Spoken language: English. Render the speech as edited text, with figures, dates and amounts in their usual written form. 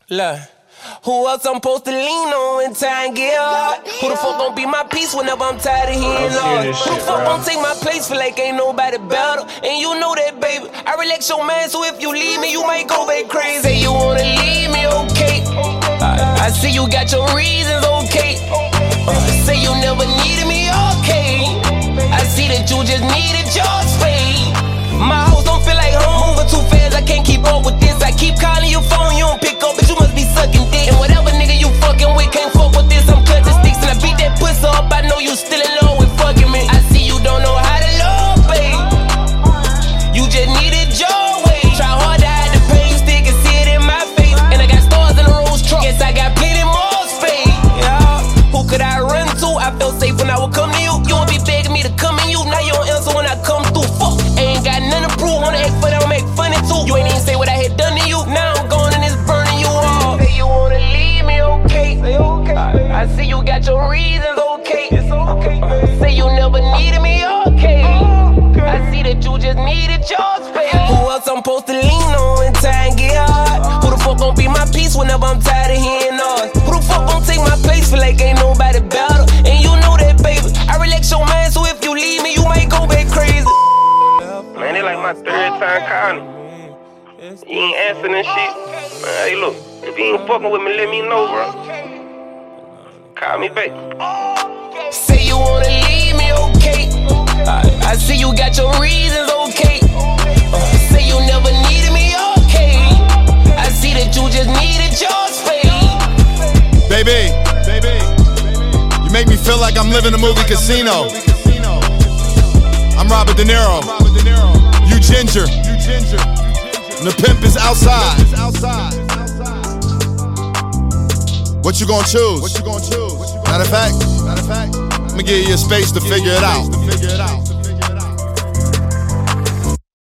Look, who else I'm supposed to lean on when time get hard? Who the fuck gon' be my peace whenever I'm tired of hearing noise? Who the fuck gon' take my place, feel like ain't nobody better? And you know that, baby, I relax your man, so if you leave me, you might go back crazy. Say you wanna leave me, okay? I see you got your reasons, okay? Say you never needed me, okay? I see that you just needed your space. My house don't feel like home, moving too fast, I can't keep up with this. I keep calling your phone, you don't pick up, but you must be sucking dick. And whatever nigga you fucking with can't fuck with this, I'm clutching sticks. And I beat that pussy up, I know you still in love with fucking me. I see you don't know how to love, babe. You just needed your way. Try hard to hide the pain, you still can see it in my face. And I got stars in the rose truck, guess I got plenty more space. Yeah, who could I run to? I felt safe when I would come to you. You would be begging me to come in you, now you don't answer when I come through. Fuck, ain't got nothing to prove, wanna act for them, make funny too. You ain't even say what I had done to you, now I'm going and it's burning you off. Say you wanna leave me, okay? Say okay, baby. I see you got your reasons, okay? It's okay, baby. Say you never needed me, okay? I see that you just needed your space. Who else I'm supposed to lean on when time get hard? Who the fuck gon' be my peace whenever I'm tired of hearing noise? Who the fuck gon' take my place, feel like ain't nobody better? And you know that, baby, I relax your man, so if you leave me, you might go back crazy. Man, they like my third time calling. You ain't answering this shit. Man, hey, look, if you ain't fucking with me, let me know, bro. Call me back. Say you wanna leave me, okay? I see you got your reasons, okay? Say you never needed me, okay? I see that you just needed your space. Baby, you make me feel like I'm living a movie Casino. I'm Robert De Niro. You Ginger. And the pimp is outside. What you gonna choose? Matter of fact, I'm gonna give you a space to figure it out.